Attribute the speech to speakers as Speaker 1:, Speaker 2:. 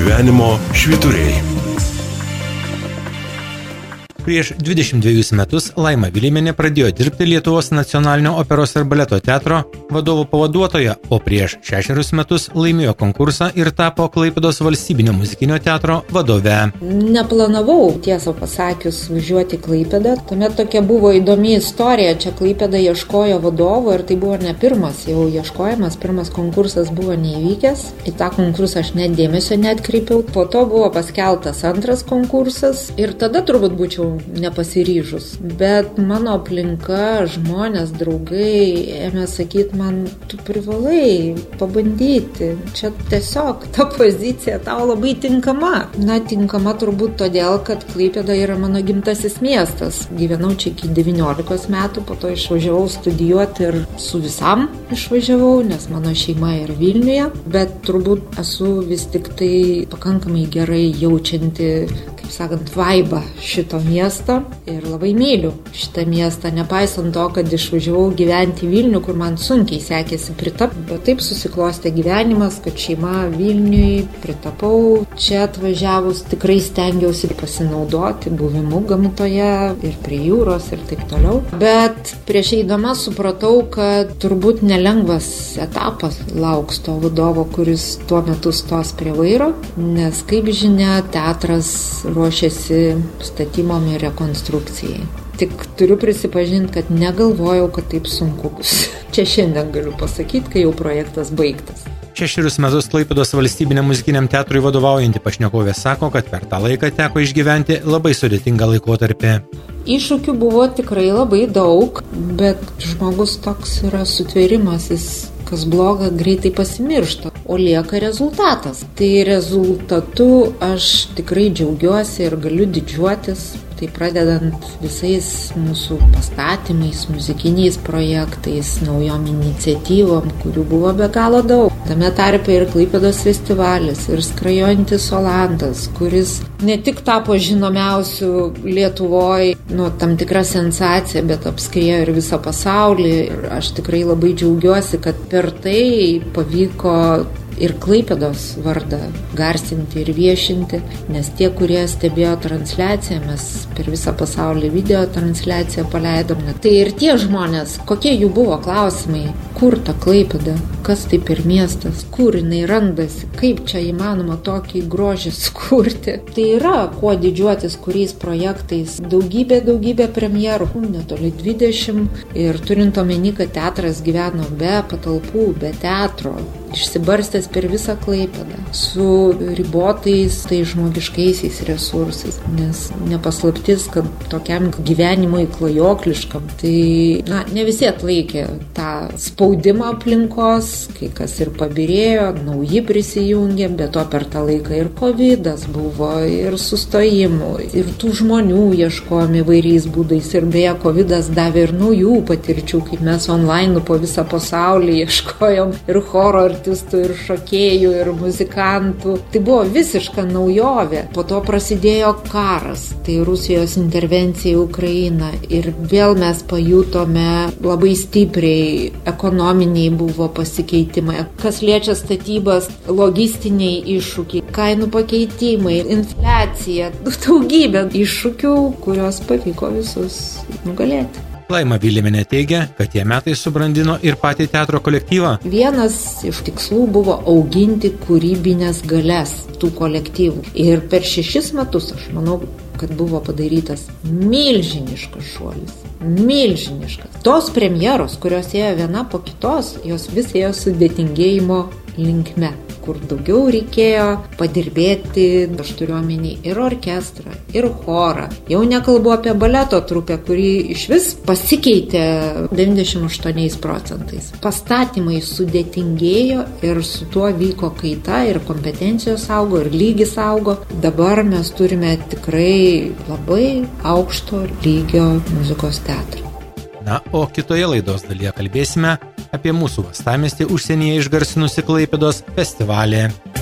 Speaker 1: Gyvenimo švyturiai.
Speaker 2: Prieš 22 metus Laima Vilimienė pradėjo dirbti Lietuvos nacionalinio operos ir baleto teatro vadovo pavaduotoja, o prieš 6 metus laimėjo konkursą ir tapo Klaipėdos valstybinio muzikinio teatro vadove.
Speaker 3: Neplanavau, tiesą pasakius, važiuoti į Klaipėdą. Tuomet tokia buvo įdomi istorija. Čia Klaipėda ieškojo vadovo ir tai buvo ne pirmas jau ieškojimas. Pirmas konkursas buvo neįvykęs. Į tą konkursą aš net dėmesio neatkreipiau. Po to buvo paskeltas antras konkursas ir tada turbūt būčiau nepasiryžus. Bet mano aplinka, žmonės, draugai ėmė sakyti man, tu privalai pabandyti. Čia tiesiog ta pozicija tau labai tinkama. Na, tinkama turbūt todėl, kad Klaipėda yra mano gimtasis miestas. Gyvenau čia iki 19 metų, po to išvažiavau studijuoti ir su visam išvažiavau, nes mano šeima yra Vilniuje. Bet turbūt esu vis tik tai pakankamai gerai jaučianti, kaip sakant, vaibą šito miesto ir labai myliu šitą miestą, nepaisant to, kad išvažiavau gyventi į Vilnių, kur man sunkiai sekėsi pritapti, bet taip susiklostė gyvenimas, kad šeima Vilniui, pritapau. Čia atvažiavus tikrai stengiausi pasinaudoti buvimu gamtoje ir prie jūros ir taip toliau. Bet prieš eidama supratau, kad turbūt nelengvas etapas lauks to vadovo, kuris tuo metu stos prie vairo, nes kaip žinia, teatras ruošiasi statymom ir rekonstrukcijai. Tik turiu prisipažinti, kad negalvojau, kad taip sunku bus. Čia šiandien galiu pasakyti, kai jau projektas baigtas.
Speaker 2: 6 metus Klaipėdos valstybiniam muzikiniam teatrui vadovaujanti pašnekovė sako, kad per tą laiką teko išgyventi labai sudėtingą laikotarpį.
Speaker 3: Iššūkių buvo tikrai labai daug, bet žmogus toks yra sutvėrimas, jis kas bloga greitai pasimiršta, o lieka rezultatas. Tai rezultatu aš tikrai džiaugiuosi ir galiu didžiuotis. Tai pradedant visais mūsų pastatymais, muzikiniais projektais, naujom iniciatyvom, kurių buvo be galo daug. Tame tarpe ir Klaipėdos festivalis, ir skrajojantis Olandas, kuris ne tik tapo žinomiausiu Lietuvoje, tam tikra sensacija, bet apskriejo ir visą pasaulį. Ir aš tikrai labai džiaugiuosi, kad per tai pavyko ir Klaipėdos vardą garsinti ir viešinti, nes tie, kurie stebėjo transliaciją, mes per visą pasaulį video transliaciją paleidom. Tai ir tie žmonės, kokie jų buvo klausimai, kur ta Klaipėda, kas tai per miestas, kur jinai randasi, kaip čia įmanoma tokį grožį sukurti. Tai yra kuo didžiuotis, kuriais projektais, daugybė premjerų, netoli 20, ir turint omeny, kad teatras gyveno be patalpų, be teatro, išsibarstęs per visą Klaipėdą, su ribotais tai žmogiškaisiais resursais, nes nepaslaptis, kad tokiam gyvenimui klajokliškam, tai ne visi atlaikė tą spaudimą aplinkos, kai kas ir pabirėjo, nauji prisijungė, bet to per tą laiką ir covidas buvo, ir sustojimų, ir tų žmonių ieškojom įvairiais būdais, ir beje, covidas davė ir naujų patirčių, kaip mes online po visą pasaulį ieškojom ir choro artistų, ir šokėjų, ir muzikantų. Tai buvo visiška naujovė. Po to prasidėjo karas, tai Rusijos intervencija į Ukrainą, ir vėl mes pajutome labai stipriai, ekonominiai buvo pasikeitimai. Kas liečia statybas, logistiniai iššūkiai, kainų pakeitimai, infliacija, daugybė iššūkių, kurios pavyko visus nugalėti.
Speaker 2: Laima Vilimienė teigia, kad tie metai subrandino ir patį teatro kolektyvą.
Speaker 3: Vienas iš tikslų buvo auginti kūrybinės galias tų kolektyvų. Ir per 6 metus, aš manau, kad buvo padarytas milžiniškas šuolis. Milžiniškas. Tos premjeros, kurios ėjo viena po kitos, jos vis ėjo sudėtingėjimo linkme, kur daugiau reikėjo padirbėti, aš turiu omeny ir orkestrą, ir chorą. Jau nekalbu apie baleto trupę, kuri iš vis pasikeitė 98%. Pastatymai sudėtingėjo ir su tuo vyko kaita ir kompetencijos augo, ir lygis augo. Dabar mes turime tikrai labai aukšto lygio muzikos teatrą.
Speaker 2: Na, o kitoje laidos dalyje kalbėsime apie mūsų uostamiestį užsienyje išgarsinusi Klaipėdos festivalį.